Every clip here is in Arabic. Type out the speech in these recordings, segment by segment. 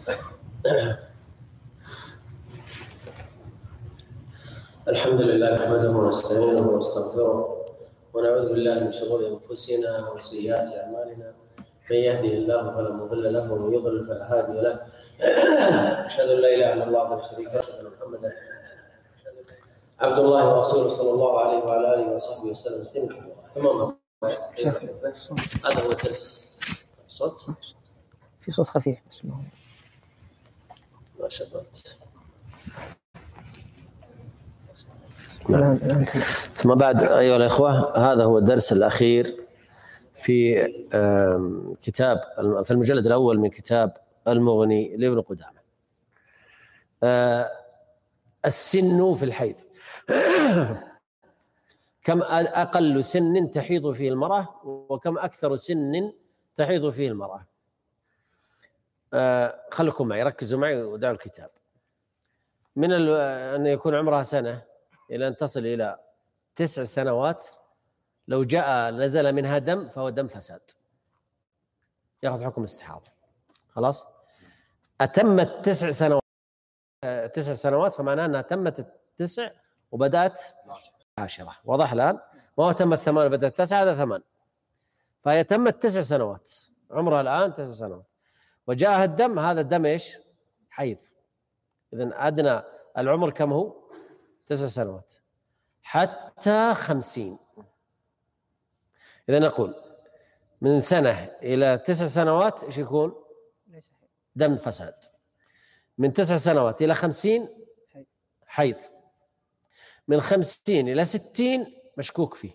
الحمد لله نحمده ونستعينه ونستغفره ونعوذ بالله من شرور انفسنا وسيئات اعمالنا. من يهده الله فلا مضل له ومن يضلل فلا هادي له. اشهد ان لا اله الا الله وحده لا شريك له واشهد ان محمدا عبد الله ورسوله صلى الله عليه وعلى اله وصحبه وسلم. ثم هذا هو درس صوت في صوت خفيف بس ما شبرت. ثم بعد أيها الإخوة، هذا هو الدرس الأخير في كتاب في المجلد الأول من كتاب المغني لابن قدامة. السن في الحيض. كم أقل سن تحيض فيه المرأة وكم أكثر سن تحيض فيه المرأة. خلكم معي، ركزوا معي ودعوا الكتاب. من أن يكون عمرها سنة إلى أن تصل إلى 9 سنوات، لو جاء نزل منها دم فهو دم فساد، يأخذ حكم استحاضة. خلاص، أتمت 9 سنوات فمعناه أنها تمت 9 وبدأت 10. واضح الآن؟ ما هو تمت 8 بدأت 9، هذا 8. فهي تمت 9 سنوات، عمرها الآن 9 سنوات وجاءها الدم، هذا الدم إيش؟ حيض. إذن أدنى العمر كم هو؟ 9 سنوات حتى 50. إذا نقول من سنة إلى 9 سنوات إيش يكون؟ دم فساد. من 9 سنوات إلى 50 حيض. من 50 إلى 60 مشكوك فيه.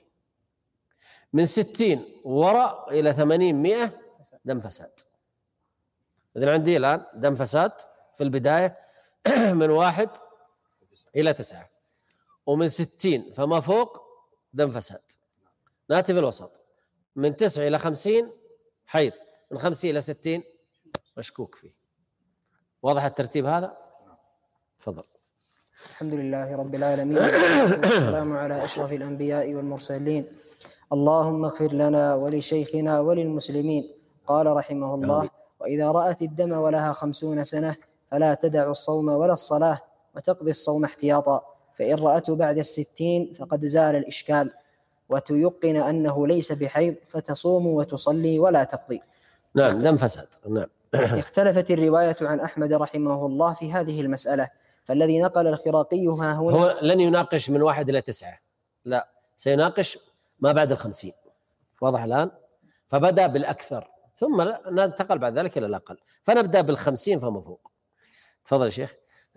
من 60 وراء إلى 80-100 دم فساد. إذن عندي الآن دم فساد في البداية من 1 إلى 9، ومن 60 فما فوق دم فساد. نأتي في الوسط من 9 إلى 50 حيض، من 50 إلى 60 مشكوك فيه. واضح الترتيب هذا؟ تفضل. الحمد لله رب العالمين والسلام على أشرف الأنبياء والمرسلين. اللهم اغفر لنا ولشيخنا وللمسلمين. قال رحمه الله: وإذا رأت الدم ولها 50 سنة فلا تدع الصوم ولا الصلاة وتقضي الصوم احتياطا، فإن رأته بعد 60 فقد زال الإشكال، وتيقن أنه ليس بحيض فتصوم وتصلي ولا تقضي. نعم، دم فساد. نعم. اختلفت الرواية عن أحمد رحمه الله في هذه المسألة، فالذي نقل الخراقي ها هنا هو لن يناقش من 1 إلى 9، لا، سيناقش ما بعد 50. واضح الآن؟ فبدأ بالأكثر ثم ننتقل بعد ذلك إلى الأقل، فنبدأ بال50 فما فوق. تفضل يا شيخ.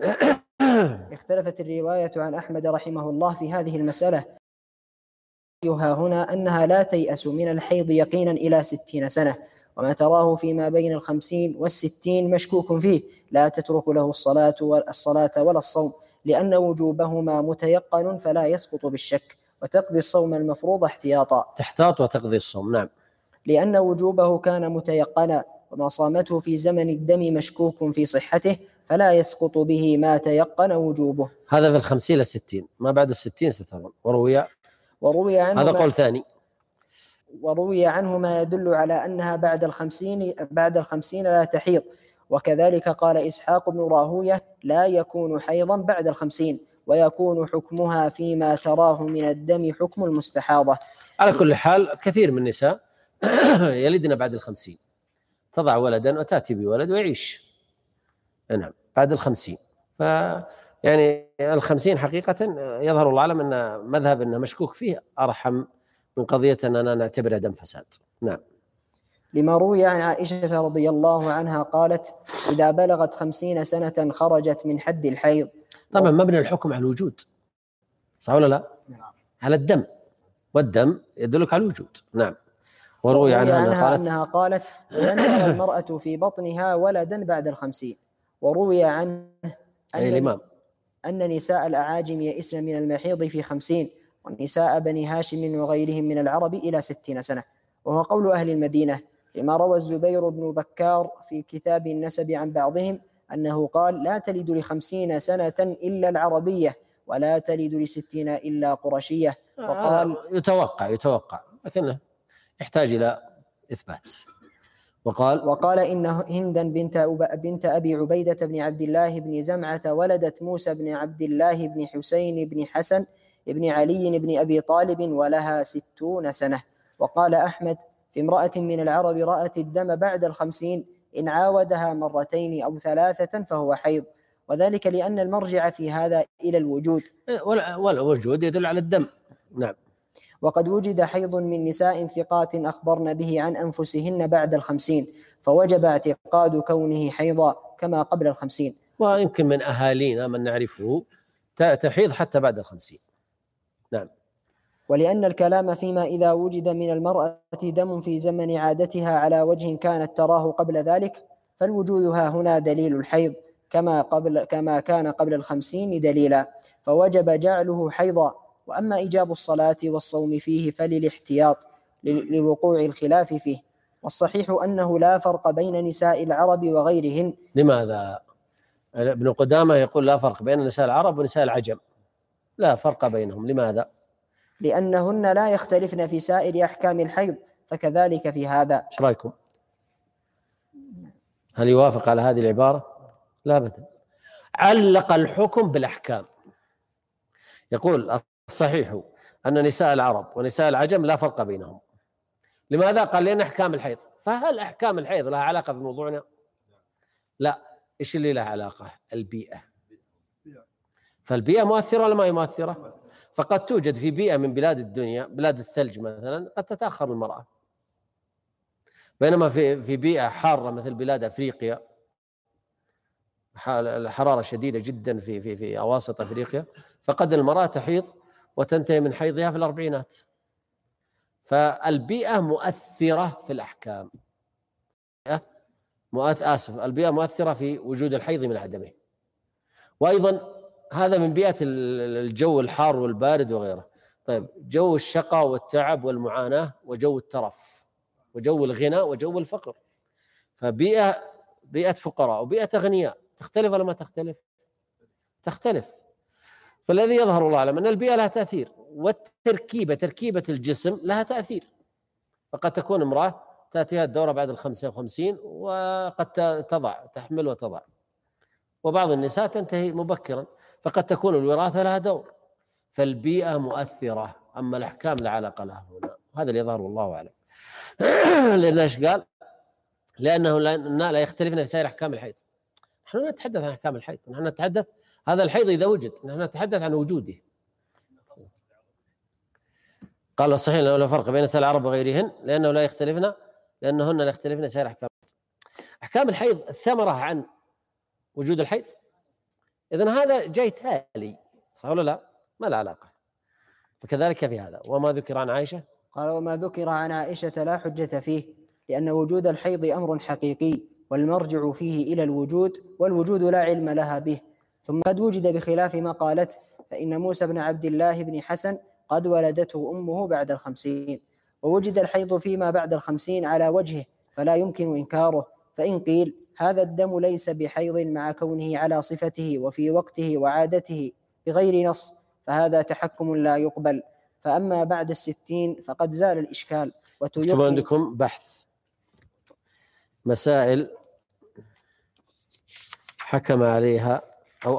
اختلفت الرواية عن أحمد رحمه الله في هذه المسألة ها هنا أنها لا تيأس من الحيض يقينا إلى 60 سنة، وما تراه فيما بين 50 و60 مشكوك فيه، لا تترك له الصلاة ولا الصوم، لأن وجوبهما متيقن فلا يسقط بالشك، وتقضي الصوم المفروض احتياطا. تحتاط وتقضي الصوم. نعم. لأن وجوبه كان متيقنا، وما صامته في زمن الدم مشكوك في صحته، فلا يسقط به ما تيقن وجوبه. هذا في 50 إلى 60، ما بعد 60 سترون. وروي عنه هذا قول ثاني. وروي عنه ما يدل على أنها بعد الخمسين لا تحيض، وكذلك قال إسحاق بن راهوية: لا يكون حيضا بعد 50، ويكون حكمها فيما تراه من الدم حكم المستحاضة. على كل حال كثير من النساء يلدن بعد 50، تضع ولدا وتأتي بولد ويعيش. نعم، بعد 50. يعني 50 حقيقة يظهر الله أعلم أن مذهب أنه مشكوك فيه أرحم من قضية أننا نعتبرها دم فساد. نعم. لما روي عن عائشة رضي الله عنها قالت: إذا بلغت 50 سنة خرجت من حد الحيض. طبعا مبني الحكم على الوجود، صح ولا لا؟ على الدم، والدم يدلك على الوجود. نعم. وروي عنها أنها قالت: لن ترى المرأة في بطنها ولدا بعد 50. وروي عنه أن نساء الأعاجم يئسن من المحيض في 50، والنساء بني هاشم وغيرهم من العرب إلى 60 سنة، وهو قول أهل المدينة، لما روى الزبير بن بكار في كتاب النسب عن بعضهم أنه قال: لا تلد ل50 سنة إلا العربية، ولا تلد ل60 إلا قرشية. وقال يتوقع، لكنه يحتاج إلى إثبات. وقال إن هندا بنت أبي عبيدة بن عبد الله بن زمعة ولدت موسى بن عبد الله بن حسين بن حسن بن علي بن أبي طالب ولها 60 سنة. وقال أحمد في امرأة من العرب رأت الدم بعد 50 إن عاودها 2 أو 3 فهو حيض، وذلك لأن المرجع في هذا إلى الوجود، والوجود يدل على الدم. نعم. وقد وجد حيض من نساء ثقات أخبرن به عن أنفسهن بعد 50، فوجب اعتقاد كونه حيضا كما قبل 50. ويمكن من أهالينا من نعرفه تحيض حتى بعد 50. نعم. ولأن الكلام فيما إذا وجد من المرأة دم في زمن عادتها على وجه كانت تراه قبل ذلك، فالوجود ها هنا دليل الحيض كما كان قبل 50 دليلا، فوجب جعله حيضا. وأما إيجاب الصلاة والصوم فيه فللاحتياط لوقوع الخلاف فيه، والصحيح أنه لا فرق بين نساء العرب وغيرهن. لماذا؟ ابن قدامة يقول لا فرق بين نساء العرب ونساء العجم، لا فرق بينهم. لماذا؟ لأنهن لا يختلفن في سائر أحكام الحيض، فكذلك في هذا. ايش رايكم؟ هل يوافق على هذه العبارة؟ لا أبدا. علق الحكم بالأحكام، يقول الصحيح أن نساء العرب ونساء العجم لا فرق بينهم. لماذا؟ قال لأن أحكام الحيض. فهل أحكام الحيض لها علاقة بموضوعنا؟ لا. إيش اللي لها علاقة؟ البيئة. فالبيئة مؤثرة ولا ما هي مؤثرة؟ فقد توجد في بيئة من بلاد الدنيا، بلاد الثلج مثلا، قد تتأخر المرأة، بينما في بيئة حارة مثل بلاد أفريقيا الحرارة شديدة جدا في أواسط أفريقيا، فقد المرأة تحيض وتنتهي من حيضها في الأربعينات. فالبيئة مؤثرة في الأحكام. البيئة مؤثرة في وجود الحيض من عدمه. وأيضا هذا من بيئة الجو الحار والبارد وغيره. طيب، جو الشقاء والتعب والمعاناة وجو الترف وجو الغنى وجو الفقر. بيئة فقراء وبيئة أغنياء تختلف ولا ما تختلف؟ تختلف. فالذي يظهر الله أعلم أن البيئة لها تأثير، تركيبة الجسم لها تأثير. فقد تكون امرأة تأتيها الدورة بعد 55 وقد تحمل وتضع، وبعض النساء تنتهي مبكرا، فقد تكون الوراثة لها دور. فالبيئة مؤثرة، أما الأحكام لا علاقة لها هنا. هذا اللي يظهر والله أعلم. لأن ايش قال؟ لأنه لا يختلفن في سائر أحكام الحيض. نحن نتحدث عن أحكام الحيض، نحن نتحدث هذا الحيض إذا وجد، نحن نتحدث عن وجوده. قال الصحيح أنه لا فرق بين نساء العرب وغيرهن لأنه لا يختلفن، لأنهن لا يختلفن سائر أحكام الحيض الثمرة عن وجود الحيض. إذن هذا جاي تالي، صح ولا لا؟ ما له علاقة. فكذلك في هذا. وما ذكر عن عائشة، قال وما ذكر عن عائشة لا حجة فيه، لأن وجود الحيض أمر حقيقي والمرجع فيه إلى الوجود، والوجود لا علم لها به. ثم قد وجد بخلاف ما قالت، فإن موسى بن عبد الله بن حسن قد ولدته أمه بعد 50، ووجد الحيض فيما بعد 50 على وجهه فلا يمكن إنكاره. فإن قيل هذا الدم ليس بحيض مع كونه على صفته وفي وقته وعادته بغير نص، فهذا تحكم لا يقبل. فأما بعد 60 فقد زال الإشكال. اكتب عندكم بحث مسائل حكم عليها، أو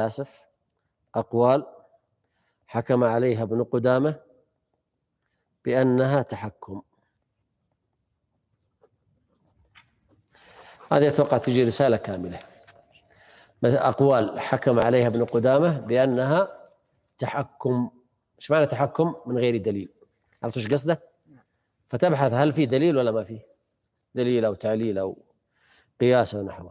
أقوال حكم عليها ابن قدامة بأنها تحكم. هذه أتوقع تجي رسالة كاملة. أقوال حكم عليها ابن قدامة بأنها تحكم. إيش معنى تحكم من غير دليل؟ عرفتوا إيش قصده؟ فتبحث هل في دليل ولا ما فيه دليل أو تعليل أو قياس أو نحوه.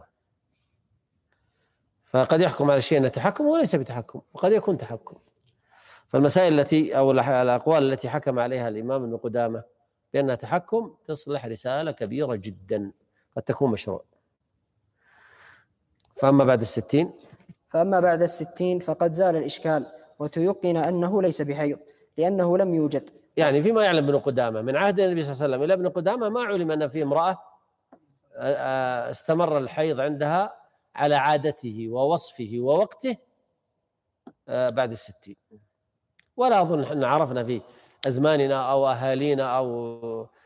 فقد يحكم على شيء أنه تحكم وليس بتحكم، وقد يكون تحكم. فالمسائل التي أو الأقوال التي حكم عليها الإمام ابن قدامة بأنها تحكم تصلح رسالة كبيرة جدا، قد تكون مشروع. فأما بعد 60 فقد زال الإشكال، وتيقن أنه ليس بحيض لأنه لم يوجد. يعني فيما يعلم ابن قدامة من عهد النبي صلى الله عليه وسلم إلى ابن قدامة ما علم أن في امرأة استمر الحيض عندها على عادته ووصفه ووقته بعد 60. ولا أظن أن عرفنا في أزماننا أو أهالينا أو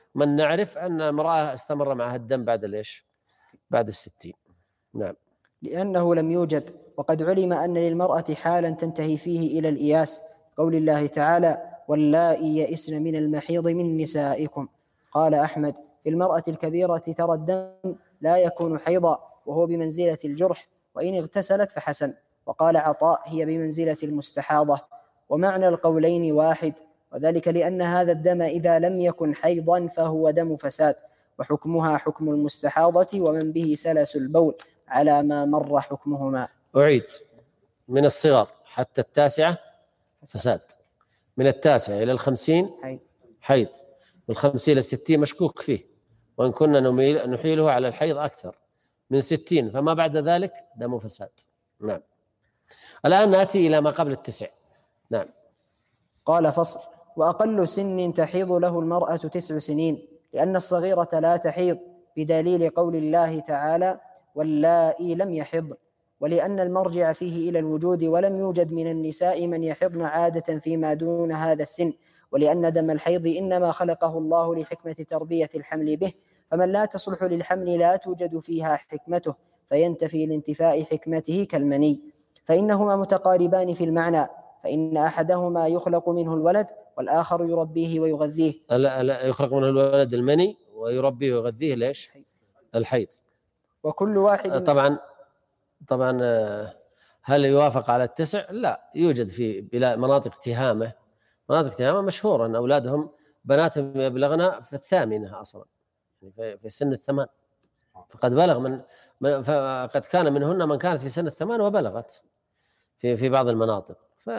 من نعرف أن امرأة استمر معها الدم بعد الإيش؟ بعد 60. نعم. لأنه لم يوجد، وقد علم أن للمرأة حالا تنتهي فيه إلى الإياس، قول الله تعالى: واللائي يئسن من المحيض من نسائكم. قال أحمد: في المرأة الكبيرة ترى الدم لا يكون حيضا، وهو بمنزلة الجرح، وإن اغتسلت فحسن. وقال عطاء: هي بمنزلة المستحاضة. ومعنى القولين واحد، وذلك لأن هذا الدم إذا لم يكن حيضا فهو دم فساد، وحكمها حكم المستحاضة ومن به سلس البول، على ما مر حكمهما. أعيد: من الصغر حتى 9 فساد، من 9 إلى 50 حيض، من 50 إلى 60 مشكوك فيه، وإن كنا نحيله على الحيض أكثر من 60، فما بعد ذلك دم فساد. نعم. الآن نأتي إلى ما قبل 9. نعم. قال: فصل: وأقل سن تحيض له المرأة 9 سنين، لأن الصغيرة لا تحيض، بدليل قول الله تعالى: واللائي لم يحض، ولأن المرجع فيه إلى الوجود، ولم يوجد من النساء من يحضن عادة فيما دون هذا السن، ولأن دم الحيض إنما خلقه الله لحكمة تربية الحمل به، فمن لا تصلح للحمل لا توجد فيها حكمته، فينتفي لانتفاء حكمته كالمني، فإنهما متقاربان في المعنى، فإن أحدهما يخلق منه الولد والآخر يربيه ويغذيه. لا يخلق منه الولد المني، ويربيه ويغذيه ليش؟ الحيض. وكل واحد طبعا هل يوافق على 9؟ لا، يوجد في مناطق تهامة مشهورة أن أولادهم بناتهم يبلغن في 8 أصلا، يعني في سن 8، فقد بلغ فقد كان منهن من كانت في سن 8 وبلغت في بعض المناطق.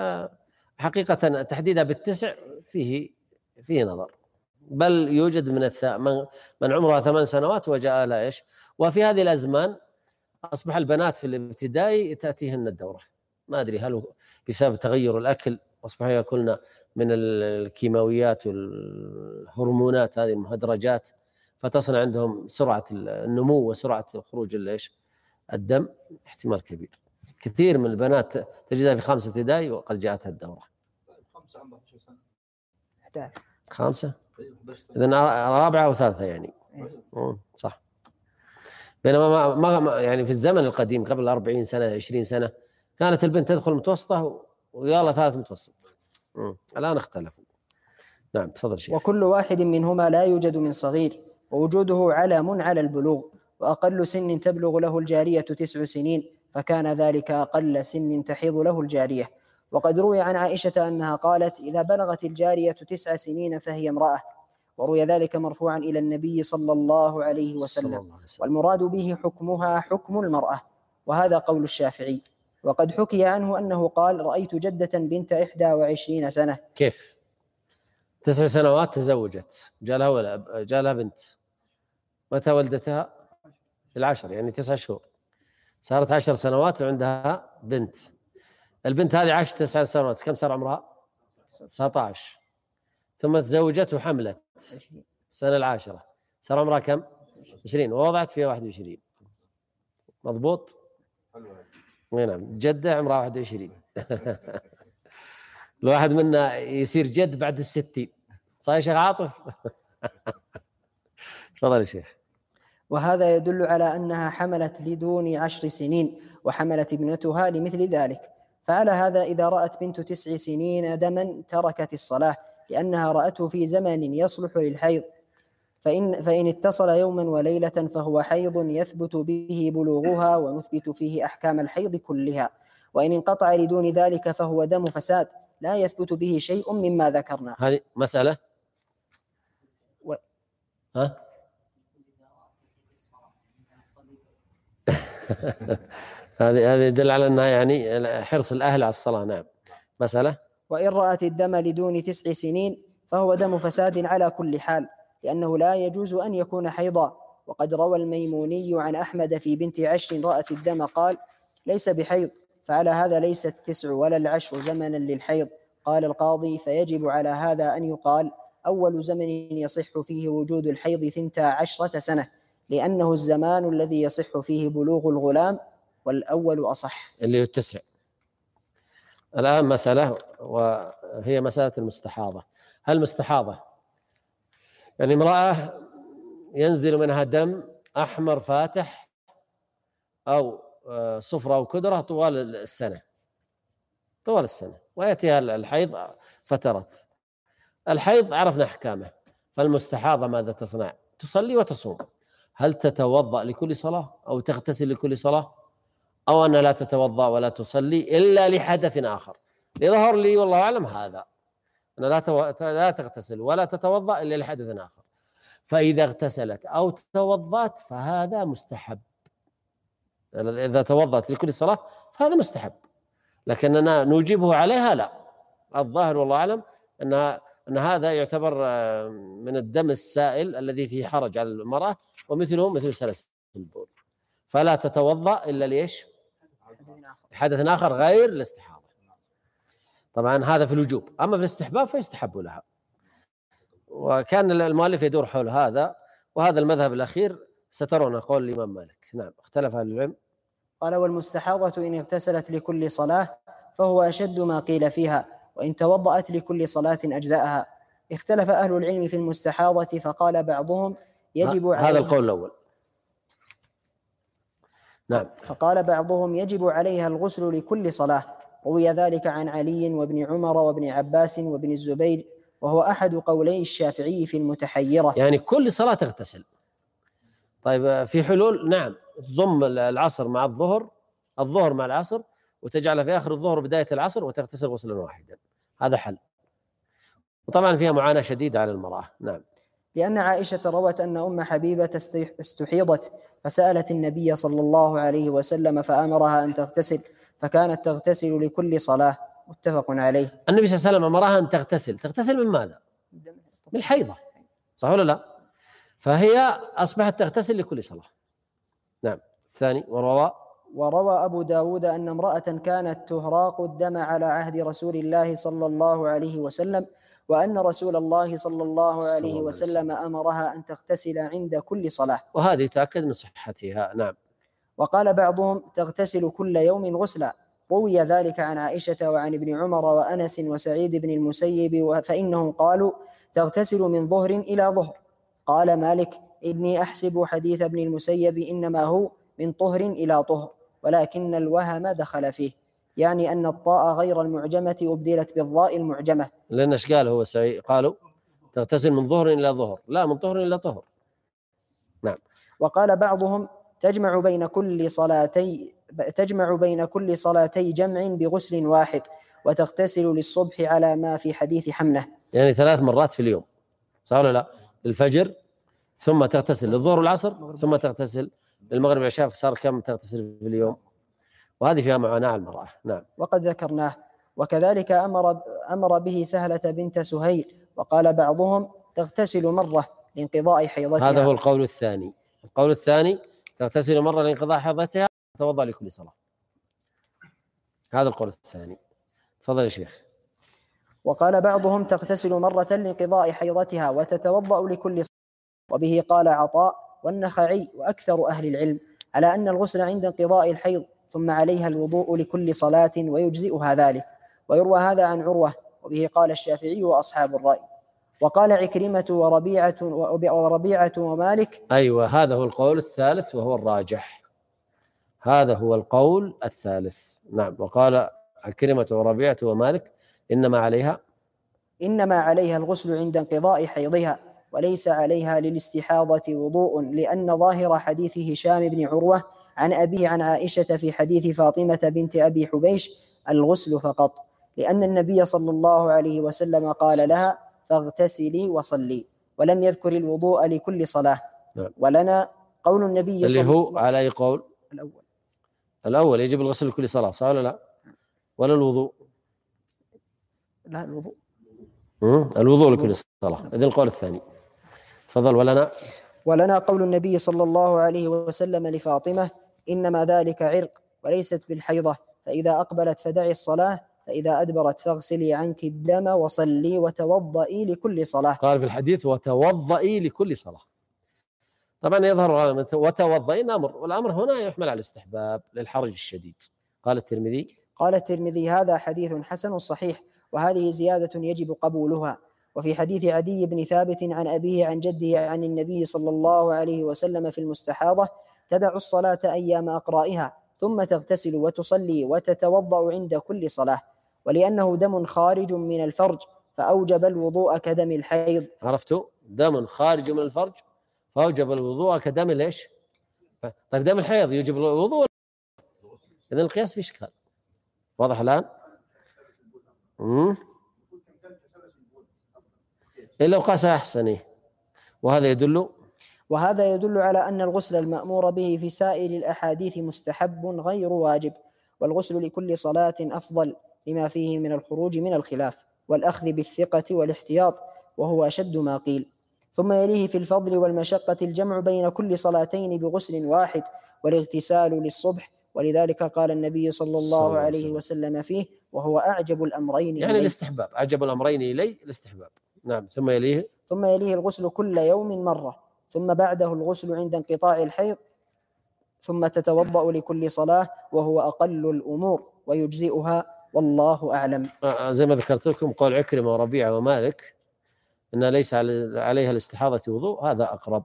فحقيقة تحديدها بال9 فيه نظر، بل يوجد من عمرها 8 سنوات وجاء لها إيش. وفي هذه الأزمان أصبح البنات في الابتدائي تأتيهن الدورة، ما أدري هل بسبب تغير الأكل، أصبح يأكلن من الكيماويات والهرمونات هذه المهدرجات، فتصنع عندهم سرعة النمو وسرعة خروج الدم. احتمال كبير، كثير من البنات تجدها في 5 ابتدائي وقد جاءتها الدورة. 5 إذن 4 و3 يعني. صح. بينما ما يعني في الزمن القديم قبل 40 سنة 20 سنة كانت البنت تدخل متوسطة ويلا 3 متوسط. الآن اختلفوا. نعم تفضل شيخ. وكل واحد منهما لا يوجد من صغير، ووجوده علم على البلوغ. وأقل سن تبلغ له الجارية 9 سنين، فكان ذلك أقل سن تحيض له الجارية. وقد روي عن عائشة أنها قالت: إذا بلغت الجارية 9 سنين فهي امرأة. وروي ذلك مرفوعا إلى النبي صلى الله عليه وسلم، والمراد به حكمها حكم المرأة، وهذا قول الشافعي. وقد حكي عنه أنه قال: رأيت جدة بنت 21 سنة. كيف 9 سنوات تزوجت، جاء لها بنت، متى ولدتها؟ 10، يعني 9 شهور، صارت 10 سنوات وعندها بنت. البنت هذه عاشت 9 سنوات، كم صار عمرها؟ 19. ثم تزوجت وحملت السنة 10، صار عمرها كم؟ 20، ووضعت فيها 21. مضبوط؟ نعم. جدة عمرها 21. الواحد منا يصير جد بعد 60. صحيح يا شيخ عاطف؟ تفضل يا شيخ. وهذا يدل على أنها حملت لدون 10 سنين، وحملت ابنتها لمثل ذلك. فعلى هذا إذا رأت بنت 9 سنين دما تركت الصلاة، لأنها رأته في زمن يصلح للحيض، فإن اتصل يوما وليلة فهو حيض يثبت به بلوغها، ونثبت فيه أحكام الحيض كلها. وإن انقطع لدون ذلك فهو دم فساد لا يثبت به شيء مما ذكرنا. هذه مسألة ها؟ هذه يدل على أنها يعني حرص الأهل على الصلاة. نعم. مسألة. وإن رأت الدم لدون 9 سنين فهو دم فساد على كل حال، لأنه لا يجوز أن يكون حيضا. وقد روى الميموني عن أحمد في بنت 10 رأت الدم قال: ليس بحيض. فعلى هذا ليس 9 ولا 10 زمنا للحيض. قال القاضي: فيجب على هذا أن يقال: أول زمن يصح فيه وجود الحيض 12 سنة، لأنه الزمان الذي يصح فيه بلوغ الغلام، والأول أصح. اللي هو 9. الآن مسألة، وهي مسألة المستحاضة. هل المستحاضة يعني امرأة ينزل منها دم أحمر فاتح أو صفرة أو كدرة طوال السنة، ويأتيها الحيض فترات. الحيض عرفنا أحكامه، فالمستحاضة ماذا تصنع؟ تصلي وتصوم. هل تتوضأ لكل صلاة أو تغتسل لكل صلاة، أو أن لا تتوضأ ولا تصلي إلا لحدث آخر؟ يظهر لي والله أعلم هذا، أن لا تغتسل ولا تتوضأ إلا لحدث آخر. فإذا اغتسلت أو توضأت فهذا مستحب. إذا توضأت لكل صلاة فهذا مستحب، لكننا نوجبه عليها لا. الظاهر والله أعلم أن هذا يعتبر من الدم السائل الذي فيه حرج على المرأة، ومثله مثل سلس البول، فلا تتوضأ إلا ليش؟ حدث آخر غير الاستحاضة. طبعا هذا في الوجوب، أما في الاستحباب فيستحب لها. وكان المؤلف يدور حول هذا، وهذا المذهب الأخير سترون قول الإمام مالك. نعم، اختلف أهل العلم. قال: والمستحاضة إن اغتسلت لكل صلاة فهو أشد ما قيل فيها، وإن توضأت لكل صلاة أجزاءها. اختلف أهل العلم في المستحاضة، فقال بعضهم يجب عليها، هذا القول الأول. نعم. فقال بعضهم يجب عليها الغسل لكل صلاة، روي ذلك عن علي وابن عمر وابن عباس وابن الزبير، وهو أحد قولي الشافعي في المتحيرة. يعني كل صلاة تغتسل. طيب في حلول، نعم، تضم العصر مع الظهر مع العصر، وتجعل في آخر الظهر بداية العصر وتغتسل غسلا واحدا، هذا حل. وطبعا فيها معاناة شديدة على المرأة. نعم. لأن عائشة روت أن أم حبيبة استحيضت فسألت النبي صلى الله عليه وسلم فأمرها أن تغتسل، فكانت تغتسل لكل صلاة. متفق عليه. النبي صلى الله عليه وسلم أمرها أن تغتسل من ماذا؟ من الحيضة، صح ولا لا؟ فهي أصبحت تغتسل لكل صلاة. نعم. الثاني، وروى أبو داود أن امرأة كانت تهراق الدم على عهد رسول الله صلى الله عليه وسلم، وأن رسول الله صلى الله عليه وسلم أمرها أن تغتسل عند كل صلاة، وهذه تأكد من صحتها. نعم. وقال بعضهم تغتسل كل يوم غسلا، روي ذلك عن عائشة وعن ابن عمر وأنس وسعيد بن المسيب، فإنهم قالوا تغتسل من ظهر إلى ظهر. قال مالك: إني أحسب حديث ابن المسيب إنما هو من طهر إلى طهر، ولكن الوهم دخل فيه، يعني أن الطاء غير المعجمة أبدلت بالضاء المعجمة. لأن ايش قال هو سعيد؟ قالوا تغتسل من ظهر إلى ظهر، لا، من طهر إلى طهر. نعم. وقال بعضهم تجمع بين كل صلاتي جمع بغسل واحد، وتغتسل للصبح على ما في حديث حمله، يعني 3 مرات في اليوم، صح ولا لا؟ الفجر، ثم تغتسل للظهر والعصر، ثم تغتسل للمغرب والعشاء، صار كم تغتسل في اليوم؟ وهذه فيها معاناة على المرأة. نعم. وقد ذكرناه. وكذلك أمر به سهلة بنت سهيل، وقال بعضهم تغتسل مرة لانقضاء حيضتها. هذا هو القول الثاني. القول الثاني تغتسل مرة لانقضاء حيضتها، تتوضأ لكل صلاة. هذا القول الثاني. تفضل يا شيخ. وقال بعضهم تغتسل مرة لانقضاء حيضتها وتتوضأ لكل صلاة، وبه قال عطاء والنخعي وأكثر أهل العلم على أن الغسل عند انقضاء الحيض، ثم عليها الوضوء لكل صلاة ويجزئها ذلك. ويروى هذا عن عروة، وبه قال الشافعي وأصحاب الرأي. وقال عكرمة وربيعة ومالك. أيوة، هذا هو القول الثالث وهو الراجح. هذا هو القول الثالث. نعم. وقال عكرمة وربيعة ومالك إنما عليها الغسل عند انقضاء حيضها، وليس عليها للاستحاضة وضوء، لأن ظاهر حديث هشام بن عروة عن أبيه عن عائشة في حديث فاطمة بنت أبي حبيش الغسل فقط، لأن النبي صلى الله عليه وسلم قال لها فاغتسلي وصلي، ولم يذكر الوضوء لكل صلاة. ولنا قول النبي اللي هو على أي قول؟ الأول يجب الغسل لكل صلاة، صح ولا لا؟ ولا الوضوء؟ لا، الوضوء. الوضوء لكل صلاة. إذن القول الثاني. تفضل. ولنا قول النبي صلى الله عليه وسلم لفاطمة إنما ذلك عرق وليست بالحيضة، فإذا أقبلت فدعي الصلاة، فإذا أدبرت فاغسلي عنك الدم وصلي وتوضئي لكل صلاة. قال في الحديث وتوضئي لكل صلاة. طبعا يظهر وتوضئي أمر، والأمر هنا يحمل على الاستحباب للحرج الشديد. قال الترمذي هذا حديث حسن صحيح، وهذه زيادة يجب قبولها. وفي حديث عدي بن ثابت عن أبيه عن جده عن النبي صلى الله عليه وسلم في المستحاضة: تدع الصلاة أيام أقرائها ثم تغتسل وتصلي وتتوضأ عند كل صلاة، ولأنه دم خارج من الفرج فأوجب الوضوء كدم الحيض. عرفتوا؟ دم خارج من الفرج فأوجب الوضوء كدم ليش؟ طيب دم الحيض يوجب الوضوء؟ إذن القياس في إشكال. واضح الآن؟ إلا وقاسها أحسن. وهذا يدل على أن الغسل المأمور به في سائر الأحاديث مستحب غير واجب، والغسل لكل صلاة أفضل لما فيه من الخروج من الخلاف والأخذ بالثقة والاحتياط، وهو أشد ما قيل. ثم يليه في الفضل والمشقة الجمع بين كل صلاتين بغسل واحد والاغتسال للصبح، ولذلك قال النبي صلى الله عليه وسلم فيه: وهو أعجب الأمرين يعني إليه. الاستحباب، أعجب الأمرين إليه الاستحباب. نعم. ثم يليه الغسل كل يوم مرة، ثم بعده الغسل عند انقطاع الحيض، ثم تتوضأ لكل صلاة، وهو أقل الأمور ويجزئها، والله أعلم. زي ما ذكرت لكم قول عكرمة وربيعة ومالك إن ليس عليها الاستحاضة وضوء، هذا أقرب.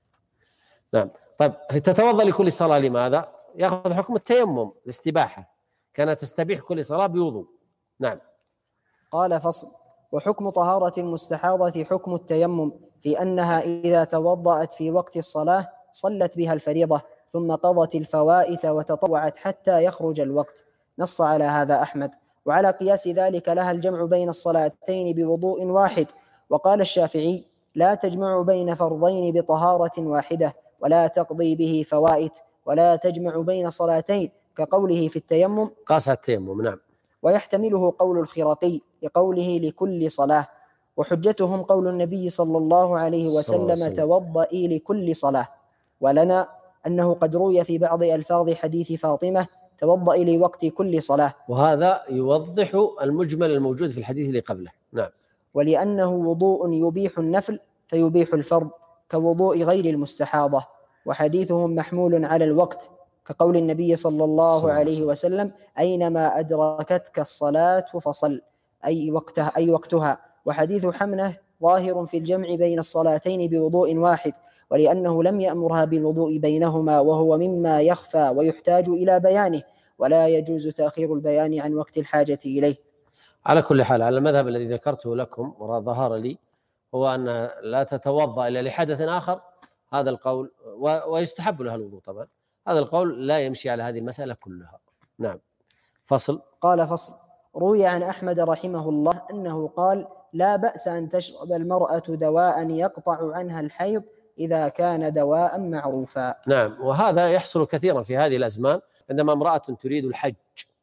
نعم. طيب تتوضأ لكل صلاة لماذا؟ يأخذ حكم التيمم، الاستباحة، كانت تستبيح كل صلاة بوضوء. نعم. قال: فصل. وحكم طهارة المستحاضة حكم التيمم، في أنها إذا توضأت في وقت الصلاة صلت بها الفريضة ثم قضت الفوائت وتطوعت حتى يخرج الوقت. نص على هذا أحمد، وعلى قياس ذلك لها الجمع بين الصلاتين بوضوء واحد. وقال الشافعي: لا تجمع بين فرضين بطهارة واحدة، ولا تقضي به فوائت، ولا تجمع بين صلاتين، كقوله في التيمم. قاس التيمم. نعم. ويحتمله قول الخرقي لقوله لكل صلاة، وحجتهم قول النبي صلى الله عليه وسلم: توضئي لكل صلاة. ولنا أنه قد روي في بعض ألفاظ حديث فاطمة: توضئي لوقت كل صلاة، وهذا يوضح المجمل الموجود في الحديث اللي قبله. نعم. ولأنه وضوء يبيح النفل فيبيح الفرض كوضوء غير المستحاضة، وحديثهم محمول على الوقت، كقول النبي صلى الله عليه وسلم: أينما أدركتك الصلاة فصل، أي وقتها. وحديث حمنة ظاهر في الجمع بين الصلاتين بوضوء واحد، ولأنه لم يأمرها بالوضوء بينهما، وهو مما يخفى ويحتاج إلى بيانه، ولا يجوز تأخير البيان عن وقت الحاجة إليه. على كل حال، على المذهب الذي ذكرته لكم وظهر لي هو أن لا تتوضأ إلا لحدث آخر، هذا القول، ويستحب لها الوضوء طبعا، هذا القول لا يمشي على هذه المسألة كلها. نعم. فصل. قال: فصل. روي عن أحمد رحمه الله أنه قال: لا بأس أن تشرب المرأة دواء يقطع عنها الحيض إذا كان دواء معروفا. نعم. وهذا يحصل كثيرا في هذه الأزمان، عندما امرأة تريد الحج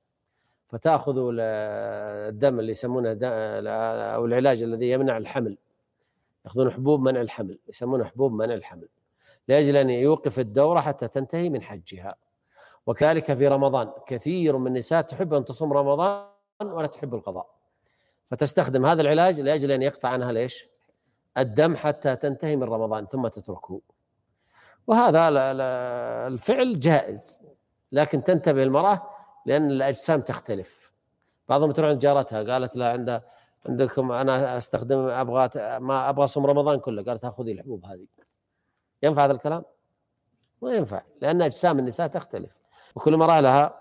فتأخذ الدم اللي يسمونه أو العلاج الذي يمنع الحمل، يأخذون حبوب منع الحمل، يسمونه حبوب منع الحمل، لأجل أن يوقف الدورة حتى تنتهي من حجها. وكذلك في رمضان كثير من النساء تحب أن تصوم رمضان ولا تحب القضاء، فتستخدم هذا العلاج لأجل أن يقطع عنها ليش؟ الدم حتى تنتهي من رمضان ثم تتركه. وهذا الفعل جائز، لكن تنتبه المرأة لأن الأجسام تختلف. بعضهم تروح عند جارتها قالت لها عندكم أنا أستخدم ما أبغى أصوم رمضان كله، قالت خذي الحبوب هذه. ينفع هذا الكلام؟ ما ينفع، لأن أجسام النساء تختلف، وكل مرأة لها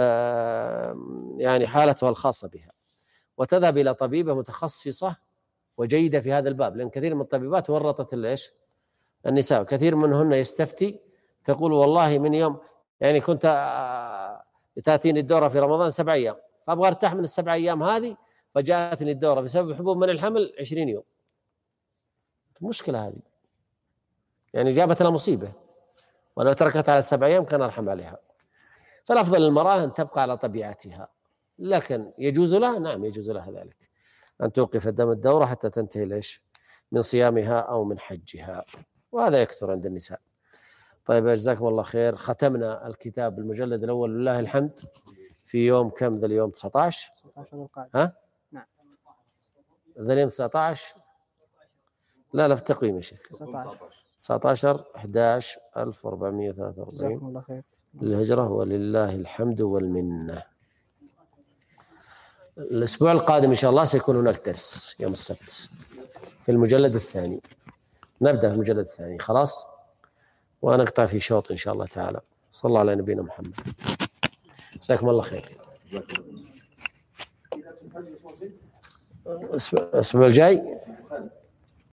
يعني حالتها الخاصة بها، وتذهب إلى طبيبة متخصصة وجيدة في هذا الباب، لأن كثير من الطبيبات ورطت النساء، كثير منهن يستفتي تقول والله من يوم يعني كنت تأتيني الدورة في رمضان 7 أيام، فأبغى أرتاح من ال7 أيام هذه، فجاءتني الدورة بسبب حبوب من الحمل 20 يوم. المشكلة هذه يعني جابت لها مصيبة، ولو تركتها على 7 أيام كان أرحم عليها. فالأفضل للمرأة أن تبقى على طبيعتها، لكن يجوز لها، نعم يجوز لها ذلك، أن توقف دم الدورة حتى تنتهي ليش؟ من صيامها أو من حجها، وهذا يكثر عند النساء. طيب جزاكم الله خير. ختمنا الكتاب المجلد الأول لله الحمد في يوم كم ذا اليوم؟ 19 ها؟ نعم. ذا اليوم 19 لا في التقويم يا شيخ 19/11/1443 جزاكم الله خير للهجرة، ولله الحمد والمنة. الأسبوع القادم إن شاء الله سيكون هناك درس يوم السبت. في المجلد الثاني. نبدأ في المجلد الثاني خلاص، ونقطع في شوط إن شاء الله تعالى. صلى الله على نبينا محمد. جزاكم الله خير. الأسبوع الجاي